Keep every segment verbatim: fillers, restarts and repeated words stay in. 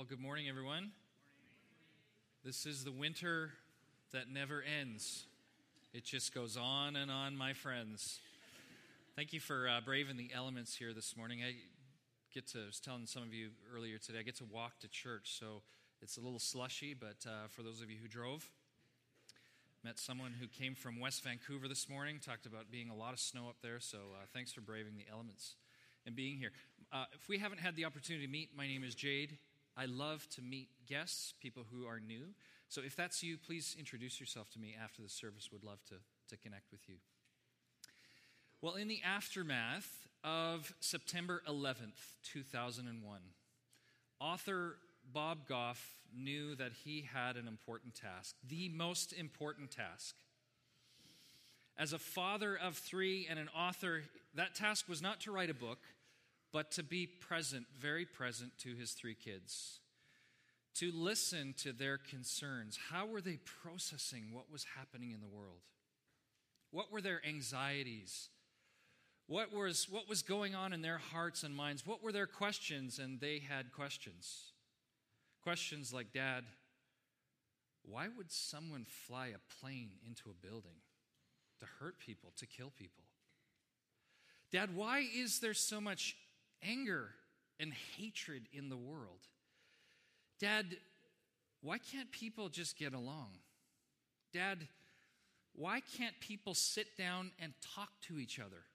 Well, good morning, everyone. This is the winter that never ends. It just goes on and on, my friends. Thank you for uh, braving the elements here this morning. I get to, I was telling some of you earlier today, I get to walk to church, so it's a little slushy, but uh, for those of you who drove, met someone who came from West Vancouver this morning, talked about being a lot of snow up there, so uh, thanks for braving the elements and being here. Uh, if we haven't had the opportunity to meet, my name is Jade. I love to meet guests, people who are new. So if that's you, please introduce yourself to me after the service. Would love to, to connect with you. Well, in the aftermath of September eleventh, two thousand one, author Bob Goff knew that he had an important task, the most important task. As a father of three and an author, that task was not to write a book, but to be present, very present to his three kids, to listen to their concerns. How were they processing what was happening in the world? What were their anxieties? What was, what was going on in their hearts and minds? What were their questions? And they had questions. Questions like, Dad, why would someone fly a plane into a building to hurt people, to kill people? Dad, why is there so much anger and hatred in the world? Dad, why can't people just get along? Dad, why can't people sit down and talk to each other?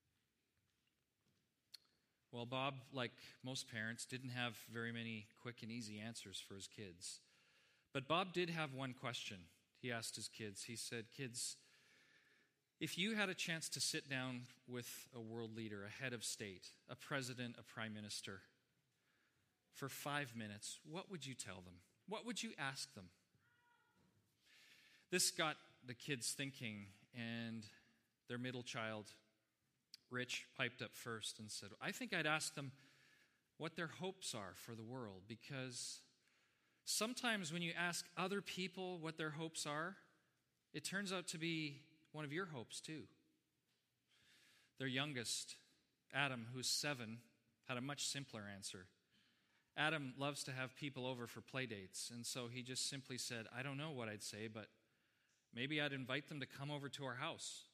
Well, Bob, like most parents, didn't have very many quick and easy answers for his kids. But Bob did have one question. He asked his kids, he said, kids, if you had a chance to sit down with a world leader, a head of state, a president, a prime minister, for five minutes, what would you tell them? What would you ask them? This got the kids thinking, and their middle child, Rich, piped up first and said, I think I'd ask them what their hopes are for the world, because sometimes when you ask other people what their hopes are, it turns out to be one of your hopes too. Their youngest, Adam, who's seven, had a much simpler answer. Adam loves to have people over for play dates, and so he just simply said, I don't know what I'd say, but maybe I'd invite them to come over to our house.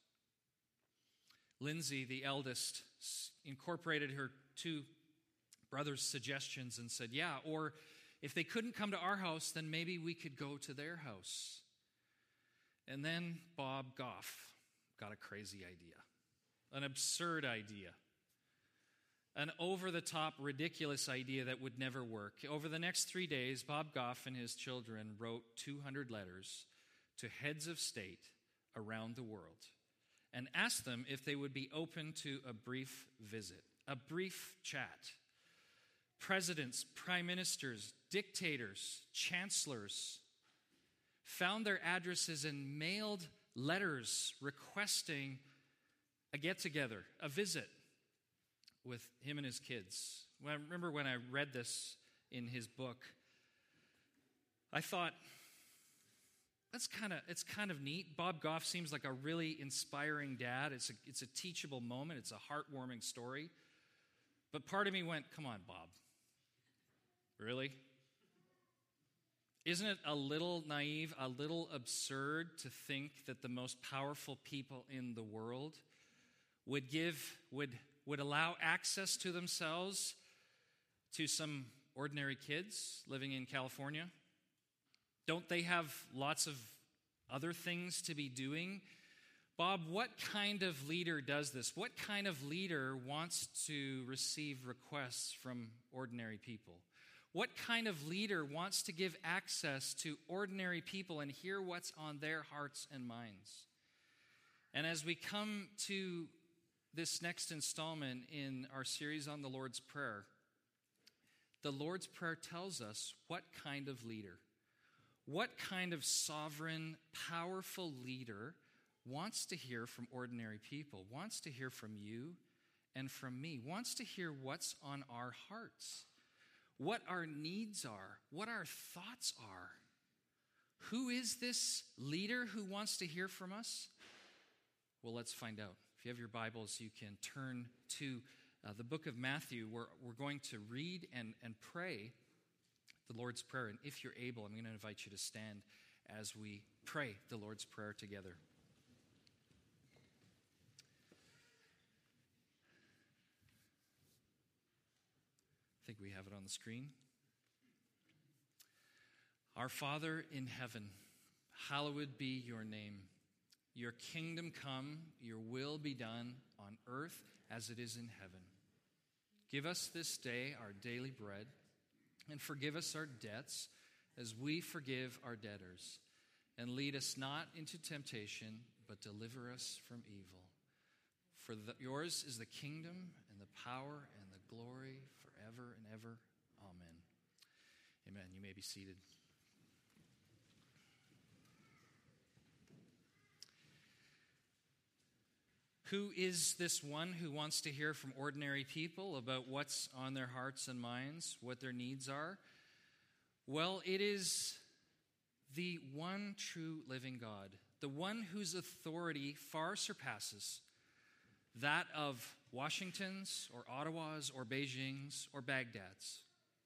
Lindsay, the eldest, incorporated her two brothers' suggestions and said, yeah, or if they couldn't come to our house, then maybe we could go to their house. And then Bob Goff got a crazy idea, an absurd idea, an over-the-top, ridiculous idea that would never work. Over the next three days, Bob Goff and his children wrote two hundred letters to heads of state around the world and asked them if they would be open to a brief visit, a brief chat. Presidents, prime ministers, dictators, chancellors found their addresses and mailed letters requesting a get-together, a visit with him and his kids. Well, I remember when I read this in his book, I thought, that's kind of it's kind of neat. Bob Goff seems like a really inspiring dad. It's a, it's a teachable moment. It's a heartwarming story. But part of me went, come on, Bob. Really? Isn't it a little naive, a little absurd to think that the most powerful people in the world would give, would, would allow access to themselves to some ordinary kids living in California? Don't they have lots of other things to be doing? Bob, what kind of leader does this? What kind of leader wants to receive requests from ordinary people? What kind of leader wants to give access to ordinary people and hear what's on their hearts and minds? And as we come to this next installment in our series on the Lord's Prayer, the Lord's Prayer tells us what kind of leader, what kind of sovereign, powerful leader wants to hear from ordinary people, wants to hear from you and from me, wants to hear what's on our hearts, what our needs are, what our thoughts are. Who is this leader who wants to hear from us? Well, let's find out. If you have your Bibles, you can turn to uh, the book of Matthew, where we're going to read and, and pray the Lord's Prayer. And if you're able, I'm going to invite you to stand as we pray the Lord's Prayer together. I think we have it on the screen. Our Father in heaven, hallowed be your name. Your kingdom come, your will be done on earth as it is in heaven. Give us this day our daily bread, and forgive us our debts as we forgive our debtors. And lead us not into temptation, but deliver us from evil. For the, yours is the kingdom and the power and the glory forever and ever. Amen. Amen. You may be seated. Who is this one who wants to hear from ordinary people about what's on their hearts and minds, what their needs are? Well, it is the one true living God, the one whose authority far surpasses that of Washington's or Ottawa's or Beijing's or Baghdad's.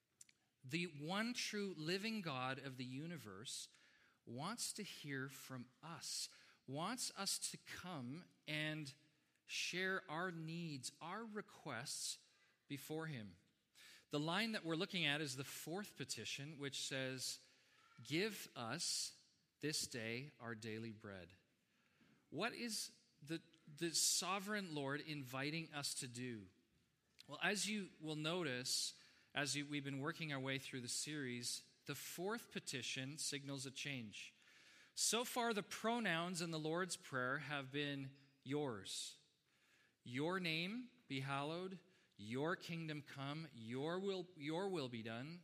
The one true living God of the universe wants to hear from us, wants us to come and share our needs, our requests before him. The line that we're looking at is the fourth petition, which says, "Give us this day our daily bread." What is the, the sovereign Lord inviting us to do? Well, as you will notice, as you, we've been working our way through the series, the fourth petition signals a change. So far, the pronouns in the Lord's Prayer have been yours. Your name be hallowed, your kingdom come, your will, your will be done.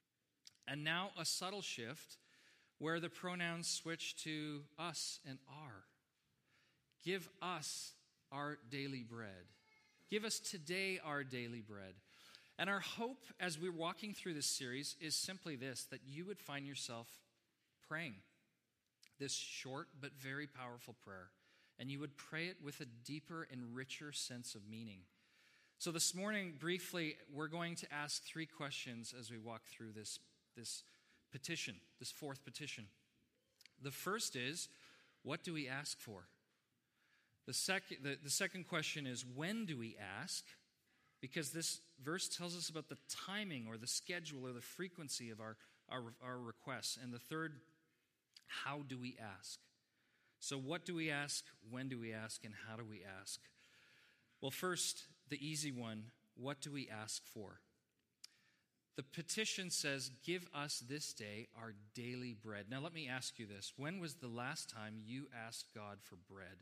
And now a subtle shift where the pronouns switch to us and our. Give us our daily bread. Give us today our daily bread. And our hope as we're walking through this series is simply this, that you would find yourself praying this short but very powerful prayer. And you would pray it with a deeper and richer sense of meaning. So this morning, briefly, we're going to ask three questions as we walk through this, this petition, this fourth petition. The first is, what do we ask for? The second, the, the second question is, when do we ask? Because this verse tells us about the timing or the schedule or the frequency of our, our, our requests. And the third, how do we ask? So what do we ask, when do we ask, and how do we ask? Well, first, the easy one, what do we ask for? The petition says, give us this day our daily bread. Now let me ask you this. When was the last time you asked God for bread?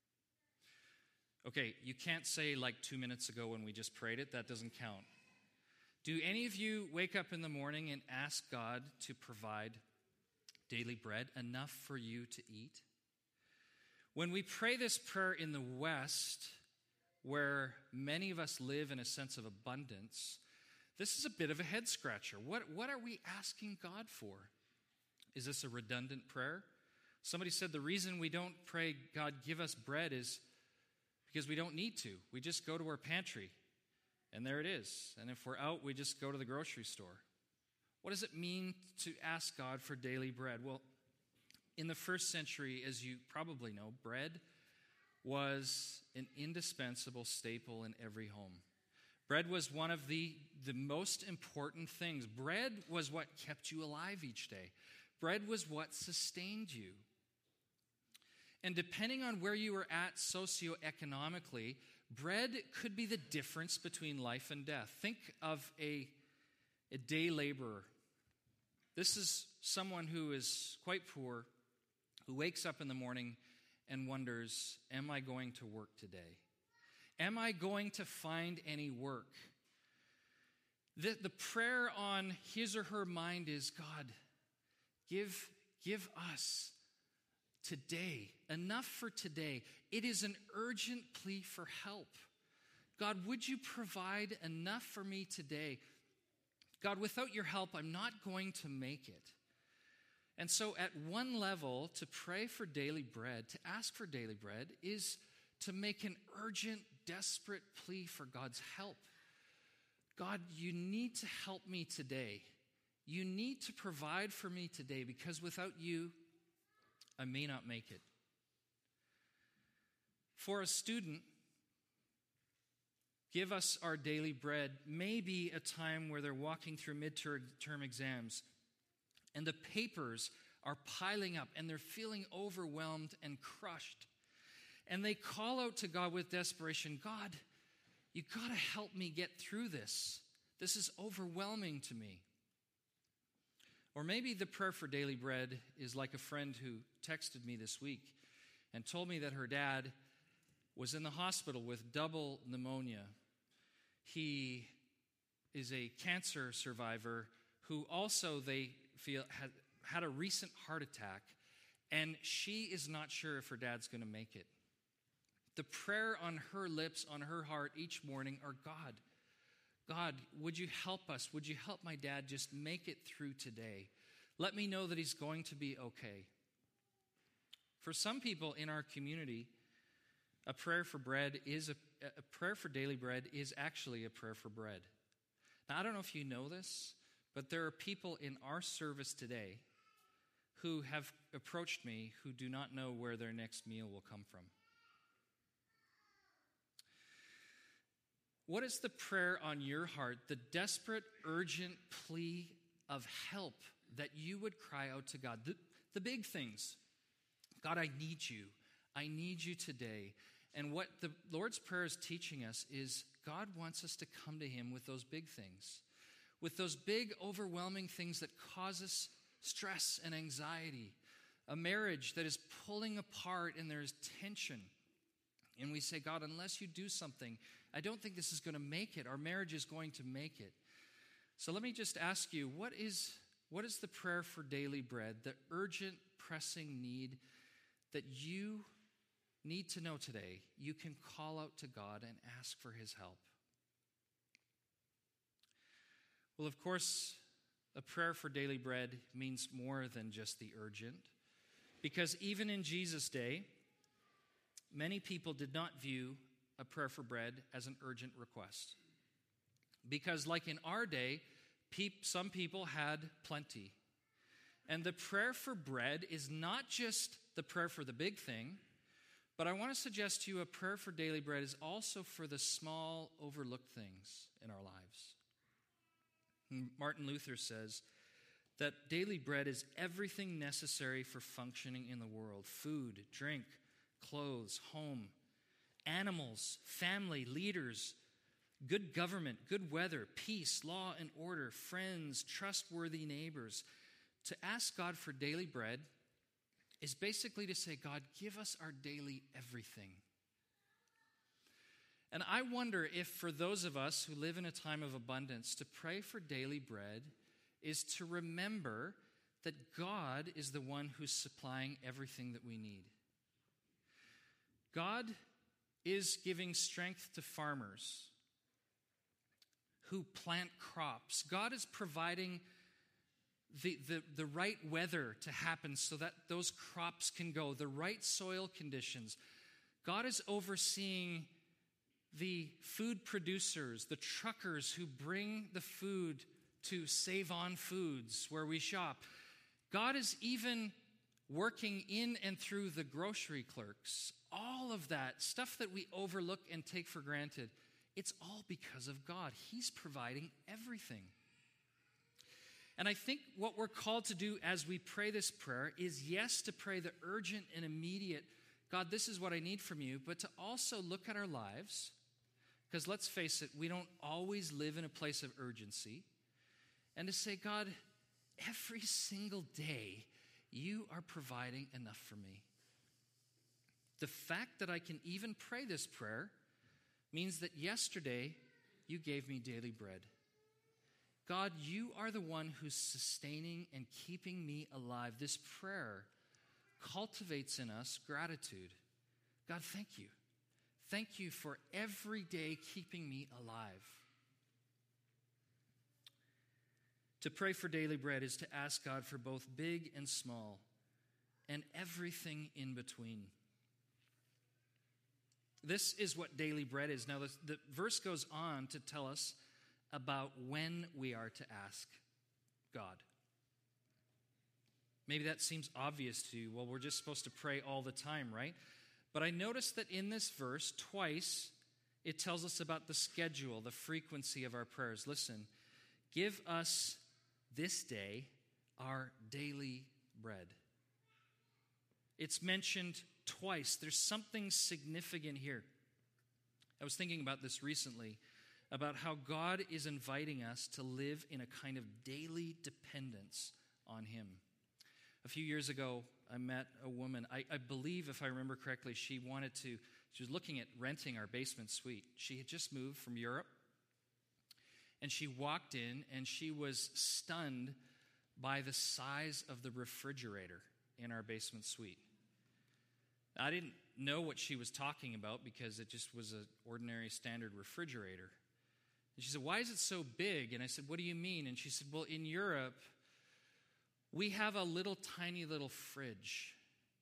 Okay, you can't say like two minutes ago when we just prayed it. That doesn't count. Do any of you wake up in the morning and ask God to provide daily bread, enough for you to eat? When we pray this prayer in the West, where many of us live in a sense of abundance, this is a bit of a head scratcher. What, what are we asking God for? Is this a redundant prayer? Somebody said the reason we don't pray, God, give us bread, is because we don't need to. We just go to our pantry, and there it is. And if we're out, we just go to the grocery store. What does it mean to ask God for daily bread? Well, in the first century, as you probably know, bread was an indispensable staple in every home. Bread was one of the, the most important things. Bread was what kept you alive each day. Bread was what sustained you. And depending on where you were at socioeconomically, bread could be the difference between life and death. Think of a, a day laborer. This is someone who is quite poor, who wakes up in the morning and wonders, am I going to work today? Am I going to find any work? The, the prayer on his or her mind is, God, give, give us today, enough for today. It is an urgent plea for help. God, would you provide enough for me today? God, without your help, I'm not going to make it. And so at one level, to pray for daily bread, to ask for daily bread, is to make an urgent, desperate plea for God's help. God, you need to help me today. you need to provide for me today because without you, I may not make it. For a student, give us our daily bread may be a time where they're walking through midterm exams and the papers are piling up and they're feeling overwhelmed and crushed. And they call out to God with desperation, God, you got to help me get through this. This is overwhelming to me. Or maybe the prayer for daily bread is like a friend who texted me this week and told me that her dad was in the hospital with double pneumonia. He is a cancer survivor who also, they feel, had, had a recent heart attack, and she is not sure if her dad's going to make it. The prayer on her lips, on her heart each morning are, God, God, would you help us? Would you help my dad just make it through today? Let me know that he's going to be okay. For some people in our community, a prayer for bread is a, a prayer for daily bread is actually a prayer for bread. Now, I don't know if you know this, but there are people in our service today who have approached me who do not know where their next meal will come from. What is the prayer on your heart, the desperate, urgent plea of help that you would cry out to God? The, the big things. God, I need you. I need you today. And what the Lord's Prayer is teaching us is God wants us to come to him with those big things, with those big, overwhelming things that cause us stress and anxiety, a marriage that is pulling apart and there's tension. And we say, God, unless you do something, I don't think this is going to make it. Our marriage is going to make it. So let me just ask you, what is, what is the prayer for daily bread, the urgent, pressing need that you need to know today? You can call out to God and ask for his help. Well, of course, a prayer for daily bread means more than just the urgent, because even in Jesus' day, many people did not view a prayer for bread as an urgent request. Because like in our day, peop- some people had plenty. And the prayer for bread is not just the prayer for the big thing, but I want to suggest to you a prayer for daily bread is also for the small, overlooked things in our lives. Martin Luther says that daily bread is everything necessary for functioning in the world: food, drink, clothes, home, animals, family, leaders, good government, good weather, peace, law and order, friends, trustworthy neighbors. To ask God for daily bread is basically to say, God, give us our daily everything. And I wonder if for those of us who live in a time of abundance, to pray for daily bread is to remember that God is the one who's supplying everything that we need. God is giving strength to farmers who plant crops. God is providing the, the, the right weather to happen so that those crops can go, the right soil conditions. God is overseeing the food producers, the truckers who bring the food to Save On Foods, where we shop. God is even working in and through the grocery clerks. All of that, stuff that we overlook and take for granted, it's all because of God. He's providing everything. And I think what we're called to do as we pray this prayer is, yes, to pray the urgent and immediate, God, this is what I need from you, but to also look at our lives, because let's face it, we don't always live in a place of urgency, and to say, God, every single day, you are providing enough for me. The fact that I can even pray this prayer means that yesterday you gave me daily bread. God, you are the one who's sustaining and keeping me alive. This prayer cultivates in us gratitude. God, thank you. Thank you for every day keeping me alive. To pray for daily bread is to ask God for both big and small and everything in between. This is what daily bread is. Now, the, the verse goes on to tell us about when we are to ask God. Maybe that seems obvious to you. Well, we're just supposed to pray all the time, right? But I noticed that in this verse, twice, it tells us about the schedule, the frequency of our prayers. Listen, give us this day our daily bread. It's mentioned twice. There's something significant here. I was thinking about this recently, about how God is inviting us to live in a kind of daily dependence on Him. A few years ago, I met a woman. I, I believe, if I remember correctly, she wanted to, she was looking at renting our basement suite. She had just moved from Europe, and she walked in, and she was stunned by the size of the refrigerator in our basement suite. I didn't know what she was talking about because it just was an ordinary standard refrigerator. And she said, "Why is it so big?" And I said, "What do you mean?" And she said, "Well, in Europe, we have a little tiny little fridge."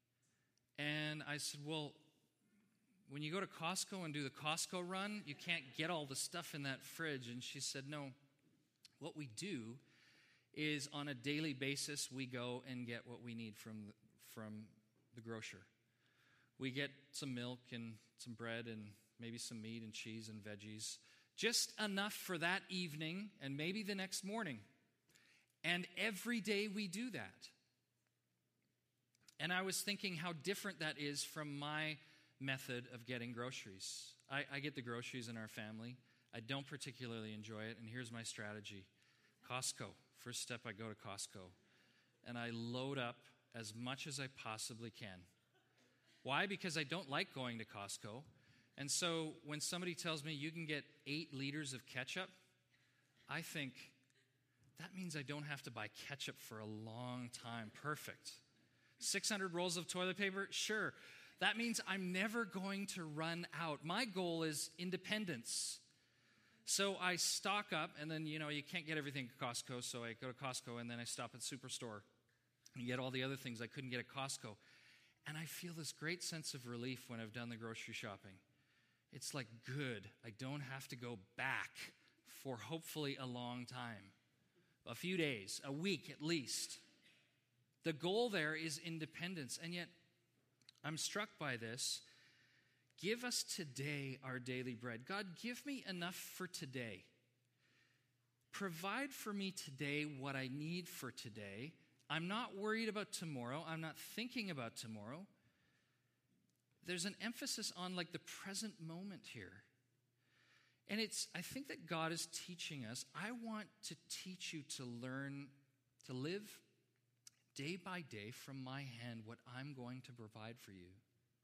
And I said, "Well, when you go to Costco and do the Costco run, you can't get all the stuff in that fridge." And she said, "No, what we do is on a daily basis, we go and get what we need from the, from the grocer. We get some milk and some bread and maybe some meat and cheese and veggies, just enough for that evening and maybe the next morning. And every day we do that." And I was thinking how different that is from my method of getting groceries. I, I get the groceries in our family. I don't particularly enjoy it, and here's my strategy. Costco. First step, I go to Costco, and I load up as much as I possibly can. Why? Because I don't like going to Costco. And so when somebody tells me you can get eight liters of ketchup, I think, that means I don't have to buy ketchup for a long time. Perfect. six hundred rolls of toilet paper? Sure. That means I'm never going to run out. My goal is independence. So I stock up, and then, you know, you can't get everything at Costco, so I go to Costco, and then I stop at Superstore and get all the other things I couldn't get at Costco. And I feel this great sense of relief when I've done the grocery shopping. It's like, good, I don't have to go back for hopefully a long time. A few days, a week at least. The goal there is independence, and yet I'm struck by this. Give us today our daily bread. God, give me enough for today. Provide for me today what I need for today. I'm not worried about tomorrow. I'm not thinking about tomorrow. There's an emphasis on like the present moment here. And it's, I think that God is teaching us, I want to teach you to learn to live day by day from my hand what I'm going to provide for you.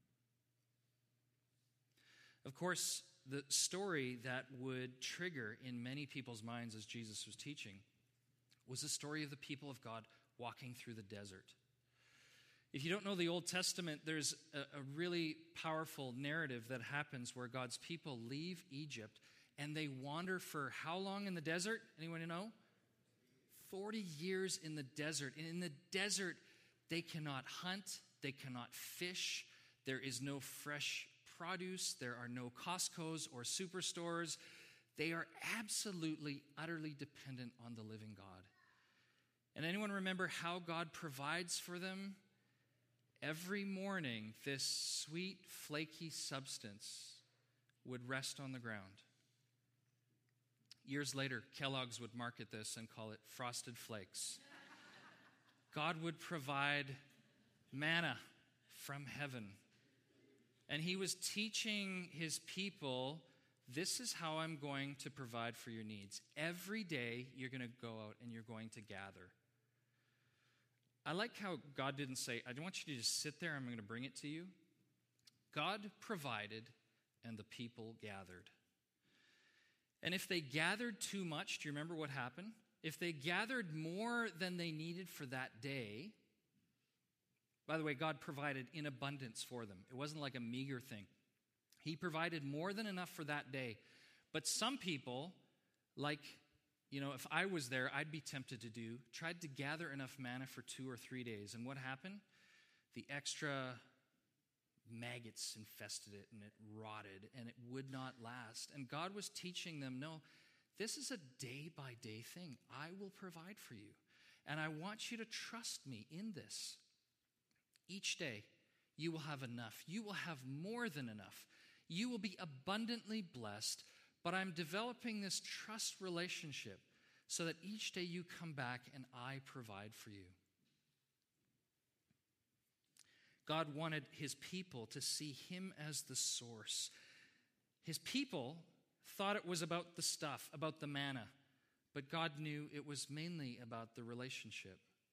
Of course, the story that would trigger in many people's minds as Jesus was teaching was the story of the people of God walking through the desert. If you don't know the Old Testament, there's a, a really powerful narrative that happens where God's people leave Egypt and they wander for how long in the desert? Anyone know? forty years in the desert. And in the desert, they cannot hunt, they cannot fish, there is no fresh produce, there are no Costco's or superstores. They are absolutely, utterly dependent on the living God. And anyone remember how God provides for them? Every morning, this sweet, flaky substance would rest on the ground. Years later, Kellogg's would market this and call it Frosted Flakes. God would provide manna from heaven. And he was teaching his people, this is how I'm going to provide for your needs. Every day you're going to go out and you're going to gather. I like how God didn't say, I don't want you to just sit there, I'm going to bring it to you. God provided and the people gathered. And if they gathered too much, do you remember what happened? If they gathered more than they needed for that day, by the way, God provided in abundance for them. It wasn't like a meager thing. He provided more than enough for that day. But some people, like, you know, if I was there, I'd be tempted to do, tried to gather enough manna for two or three days. And what happened? The extra maggots infested it and it rotted and it would not last. And God was teaching them, no, this is a day-by-day thing. I will provide for you. and I want you to trust me in this. Each day, you will have enough. You will have more than enough. You will be abundantly blessed, but I'm developing this trust relationship so that each day you come back and I provide for you. God wanted his people to see him as the source. His people thought it was about the stuff, about the manna, but God knew it was mainly about the relationship.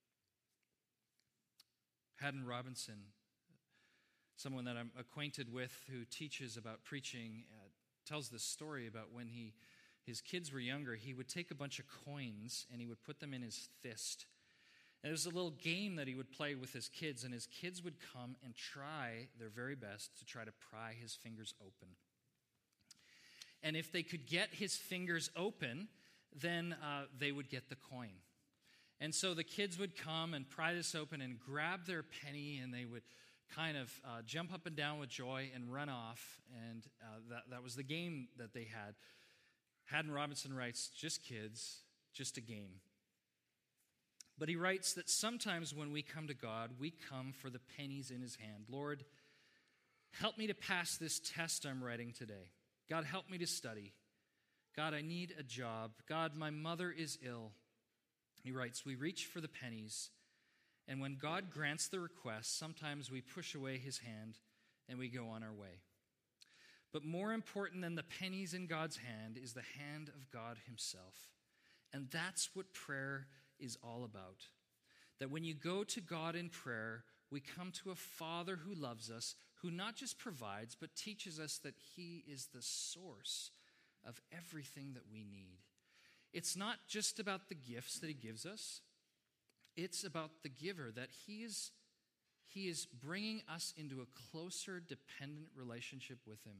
Haddon Robinson, someone that I'm acquainted with who teaches about preaching, uh, tells this story about when he, his kids were younger, he would take a bunch of coins and he would put them in his fist. And it was a little game that he would play with his kids, and his kids would come and try their very best to try to pry his fingers open. And if they could get his fingers open, then uh, they would get the coin. And so the kids would come and pry this open and grab their penny, and they would kind of uh, jump up and down with joy and run off. And uh, that, that was the game that they had. Haddon Robinson writes, just kids, just a game. But he writes that sometimes when we come to God, we come for the pennies in his hand. Lord, help me to pass this test I'm writing today. God, help me to study. God, I need a job. God, my mother is ill. He writes, we reach for the pennies, and when God grants the request, sometimes we push away his hand and we go on our way. But more important than the pennies in God's hand is the hand of God himself. And that's what prayer is all about. That when you go to God in prayer, we come to a Father who loves us, who not just provides, but teaches us that he is the source of everything that we need. It's not just about the gifts that he gives us. It's about the giver, that he is, he is bringing us into a closer, dependent relationship with him.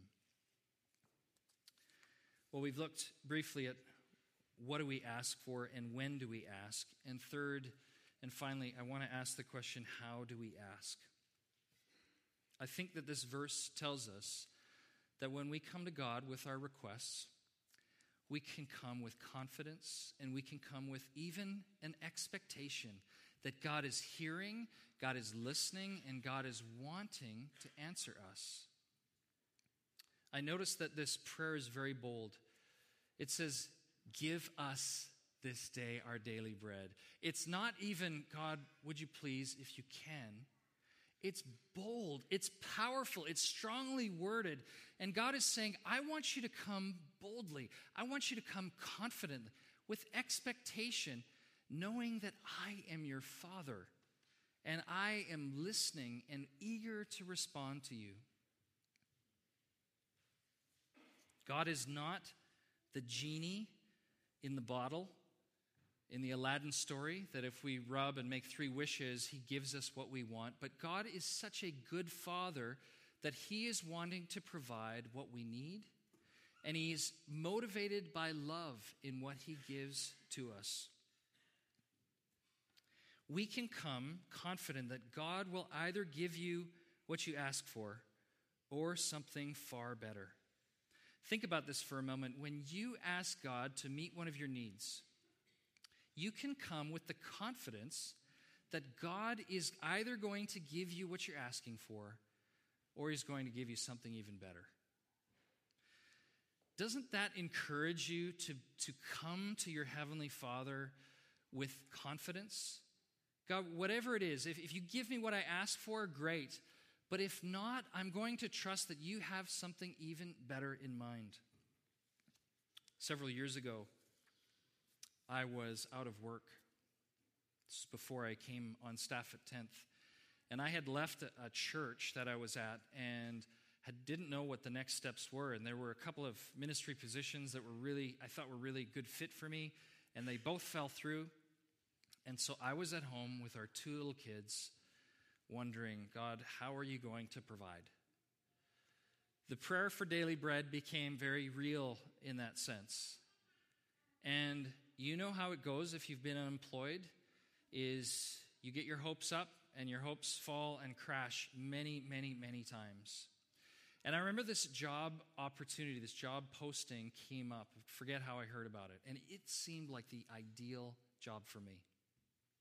Well, we've looked briefly at what do we ask for and when do we ask? And third, and finally, I want to ask the question, how do we ask? I think that this verse tells us that when we come to God with our requests, we can come with confidence and we can come with even an expectation that God is hearing, God is listening, and God is wanting to answer us. I notice that this prayer is very bold. It says, give us this day our daily bread. It's not even, God, would you please, if you can. It's bold, it's powerful, it's strongly worded. And God is saying, I want you to come boldly. I want you to come confidently, with expectation, knowing that I am your Father. And I am listening and eager to respond to you. God is not the genie in the bottle in the Aladdin story, that if we rub and make three wishes, he gives us what we want. But God is such a good Father that he is wanting to provide what we need, and he is motivated by love in what he gives to us. We can come confident that God will either give you what you ask for or something far better. Think about this for a moment. When you ask God to meet one of your needs, you can come with the confidence that God is either going to give you what you're asking for or he's going to give you something even better. Doesn't that encourage you to, to come to your Heavenly Father with confidence? God, whatever it is, if, if you give me what I ask for, great. But if not, I'm going to trust that you have something even better in mind. Several years ago, I was out of work. This is before I came on staff at tenth. And I had left a, a church that I was at and had, didn't know what the next steps were. And there were a couple of ministry positions that were really, I thought were really good fit for me. And they both fell through. And so I was at home with our two little kids wondering, God, how are you going to provide? The prayer for daily bread became very real in that sense. And you know how it goes if you've been unemployed, is you get your hopes up and your hopes fall and crash many, many, many times. And I remember this job opportunity, this job posting came up. I forget how I heard about it. And it seemed like the ideal job for me.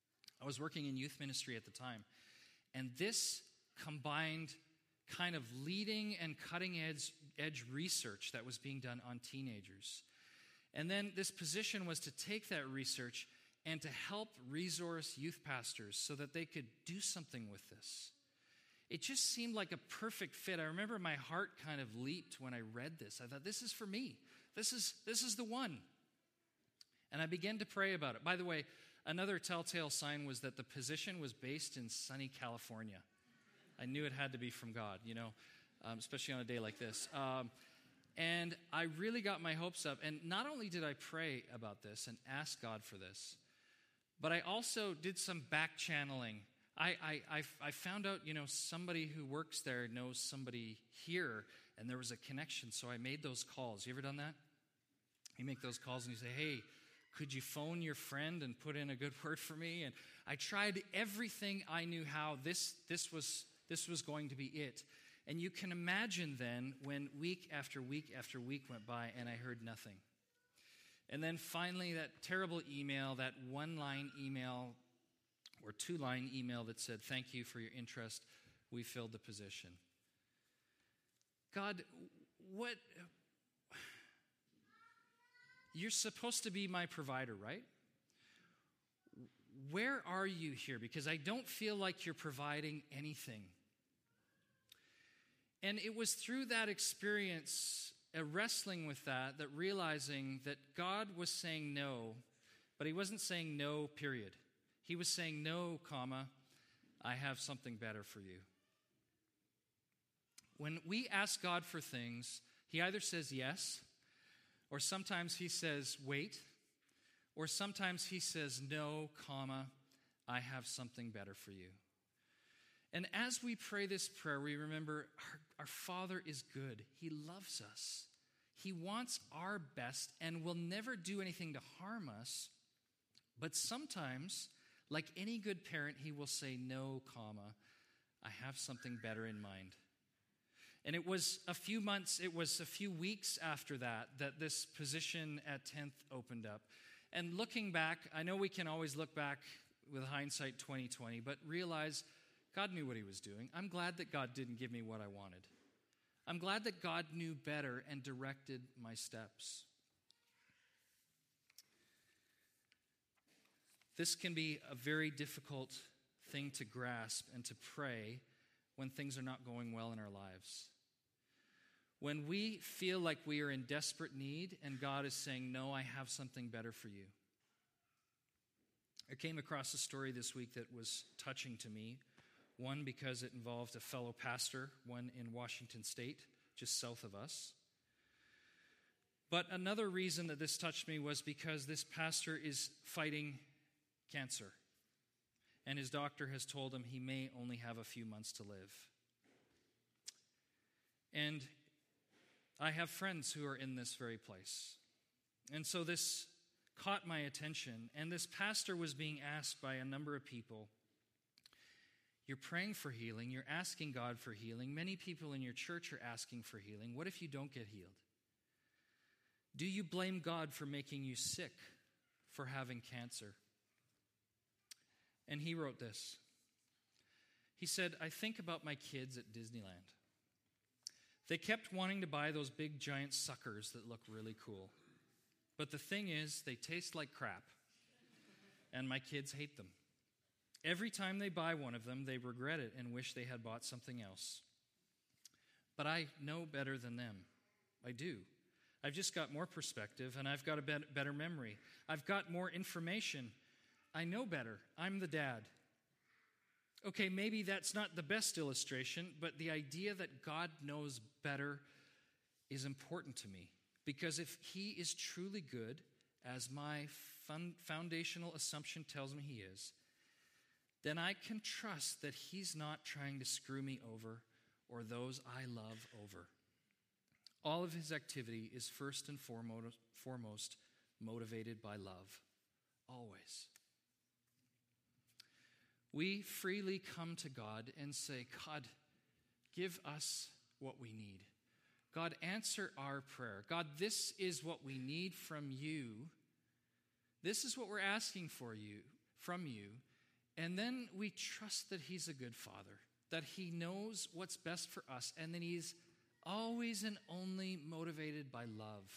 I was working in youth ministry at the time, and this combined kind of leading and cutting edge, edge research that was being done on teenagers. And then this position was to take that research and to help resource youth pastors so that they could do something with this. It just seemed like a perfect fit. I remember my heart kind of leaped when I read this. I thought, this is for me. This is, this is the one. And I began to pray about it. By the way, another telltale sign was that the position was based in sunny California. I knew it had to be from God, you know, um, especially on a day like this. Um, and I really got my hopes up. And not only did I pray about this and ask God for this, but I also did some back channeling. I, I, I, I found out, you know, somebody who works there knows somebody here, and there was a connection. So I made those calls. You ever done that? You make those calls and you say, hey, could you phone your friend and put in a good word for me? And I tried everything I knew how. This, this was, this was going to be it. And you can imagine then when week after week after week went by and I heard nothing. And then finally that terrible email, that one-line email or two-line email that said, thank you for your interest. We filled the position. God, what... You're supposed to be my provider, right? Where are you here? Because I don't feel like you're providing anything. And it was through that experience, uh, wrestling with that, that realizing that God was saying no, but he wasn't saying no, period. He was saying no, comma, I have something better for you. When we ask God for things, he either says yes, or sometimes he says, wait. Or sometimes he says, no, comma, I have something better for you. And as we pray this prayer, we remember our, our Father is good. He loves us. He wants our best and will never do anything to harm us. But sometimes, like any good parent, he will say, no, comma, I have something better in mind. And it was a few months, it was a few weeks after that, that this position at tenth opened up. And looking back, I know we can always look back with hindsight twenty twenty, but realize God knew what he was doing. I'm glad that God didn't give me what I wanted. I'm glad that God knew better and directed my steps. This can be a very difficult thing to grasp and to pray when things are not going well in our lives. When we feel like we are in desperate need and God is saying, no, I have something better for you. I came across a story this week that was touching to me. One, because it involved a fellow pastor, one in Washington State, just south of us. But another reason that this touched me was because this pastor is fighting cancer. And his doctor has told him he may only have a few months to live. And I have friends who are in this very place. And so this caught my attention. And this pastor was being asked by a number of people, you're praying for healing, you're asking God for healing. Many people in your church are asking for healing. What if you don't get healed? Do you blame God for making you sick, for having cancer? And he wrote this. He said, I think about my kids at Disneyland. They kept wanting to buy those big giant suckers that look really cool. But the thing is, they taste like crap. And my kids hate them. Every time they buy one of them, they regret it and wish they had bought something else. But I know better than them. I do. I've just got more perspective, and I've got a better memory. I've got more information. I know better. I'm the dad. Okay, maybe that's not the best illustration, but the idea that God knows better is important to me. Because if he is truly good, as my fun, foundational assumption tells me he is, then I can trust that he's not trying to screw me over or those I love over. All of his activity is first and foremost, foremost motivated by love. Always. We freely come to God and say, God, give us what we need. God, answer our prayer. God, this is what we need from you. This is what we're asking for you, from you. And then we trust that he's a good father, that he knows what's best for us, and that he's always and only motivated by love.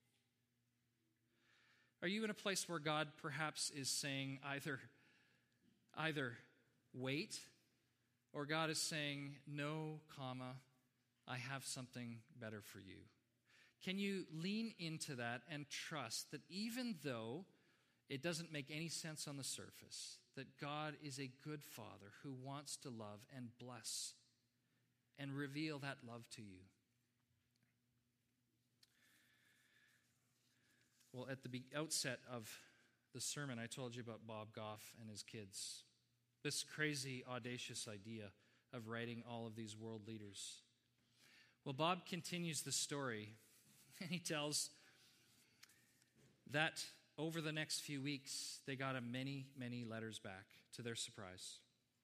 Are you in a place where God perhaps is saying either, either wait, or God is saying, no, comma, I have something better for you? Can you lean into that and trust that even though it doesn't make any sense on the surface, that God is a good father who wants to love and bless and reveal that love to you? Well, at the be- outset of the sermon, I told you about Bob Goff and his kids. This crazy, audacious idea of writing all of these world leaders. Well, Bob continues the story, and he tells that over the next few weeks, they got a many, many letters back, to their surprise.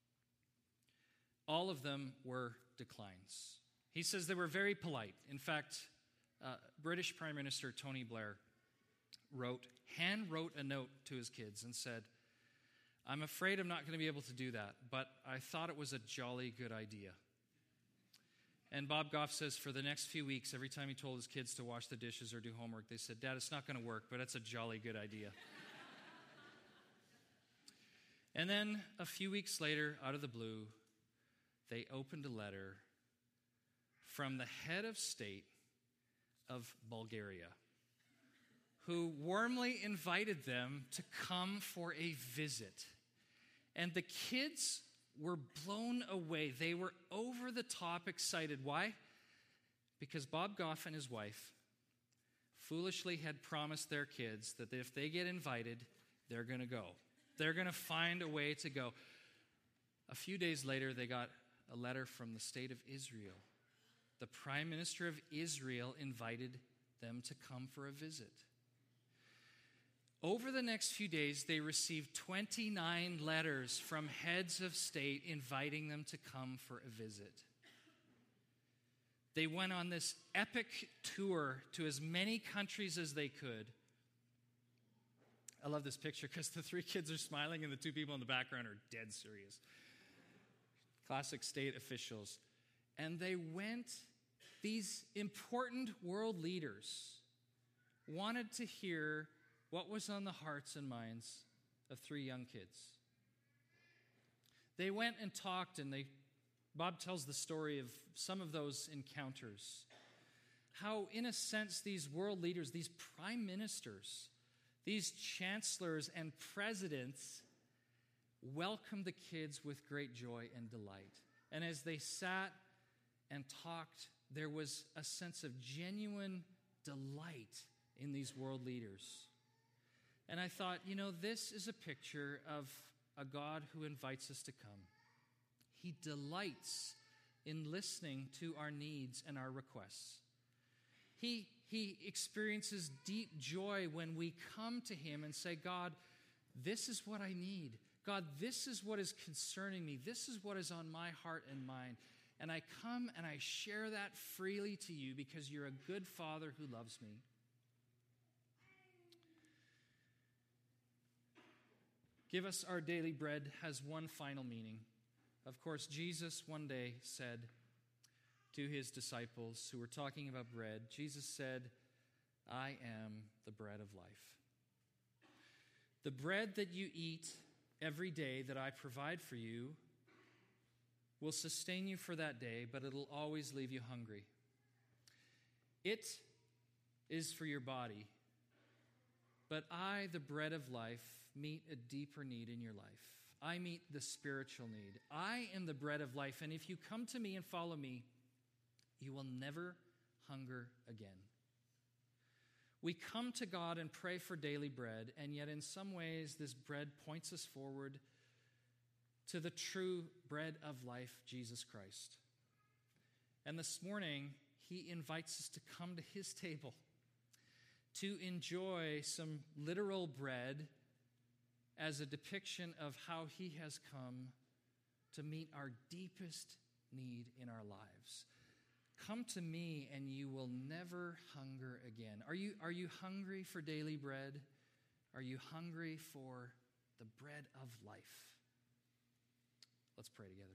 All of them were declines. He says they were very polite. In fact, uh, British Prime Minister Tony Blair wrote, hand wrote a note to his kids and said, I'm afraid I'm not going to be able to do that, but I thought it was a jolly good idea. And Bob Goff says for the next few weeks, every time he told his kids to wash the dishes or do homework, they said, Dad, it's not going to work, but it's a jolly good idea. And then a few weeks later, out of the blue, they opened a letter from the head of state of Bulgaria, who warmly invited them to come for a visit. And the kids were blown away. They were over the top excited. Why? Because Bob Goff and his wife foolishly had promised their kids that if they get invited, they're going to go. They're going to find a way to go. A few days later, they got a letter from the state of Israel. The Prime Minister of Israel invited them to come for a visit. Over the next few days, they received twenty-nine letters from heads of state inviting them to come for a visit. They went on this epic tour to as many countries as they could. I love this picture because the three kids are smiling and the two people in the background are dead serious. Classic state officials. And they went, these important world leaders wanted to hear what was on the hearts and minds of three young kids. They went and talked, and they, Bob tells the story of some of those encounters. How, in a sense, these world leaders, these prime ministers, these chancellors and presidents welcomed the kids with great joy and delight. And as they sat and talked, there was a sense of genuine delight in these world leaders. And I thought, you know, this is a picture of a God who invites us to come. He delights in listening to our needs and our requests. He, he experiences deep joy when we come to him and say, God, this is what I need. God, this is what is concerning me. This is what is on my heart and mind. And I come and I share that freely to you because you're a good Father who loves me. Give us our daily bread has one final meaning. Of course, Jesus one day said to his disciples who were talking about bread, Jesus said, I am the bread of life. The bread that you eat every day that I provide for you will sustain you for that day, but it'll always leave you hungry. It is for your body, but I, the bread of life, meet a deeper need in your life. I meet the spiritual need. I am the bread of life, and if you come to me and follow me, you will never hunger again. We come to God and pray for daily bread, and yet in some ways this bread points us forward to the true bread of life, Jesus Christ. And this morning, he invites us to come to his table, to enjoy some literal bread as a depiction of how he has come to meet our deepest need in our lives. Come to me and you will never hunger again. Are you, are you hungry for daily bread? Are you hungry for the bread of life? Let's pray together.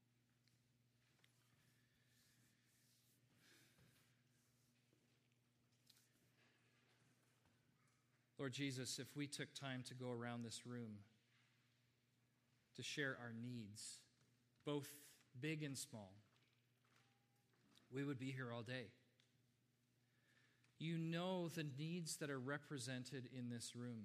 Lord Jesus, if we took time to go around this room to share our needs, both big and small, we would be here all day. You know the needs that are represented in this room.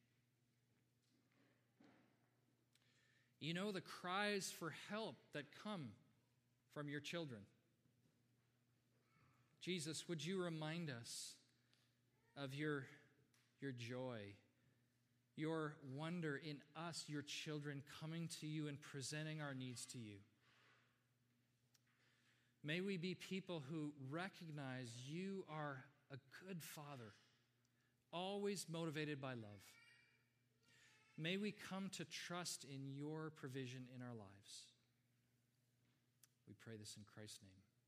You know the cries for help that come from your children. Jesus, would you remind us of your, your joy, your wonder in us, your children, coming to you and presenting our needs to you. May we be people who recognize you are a good Father, always motivated by love. May we come to trust in your provision in our lives. We pray this in Christ's name.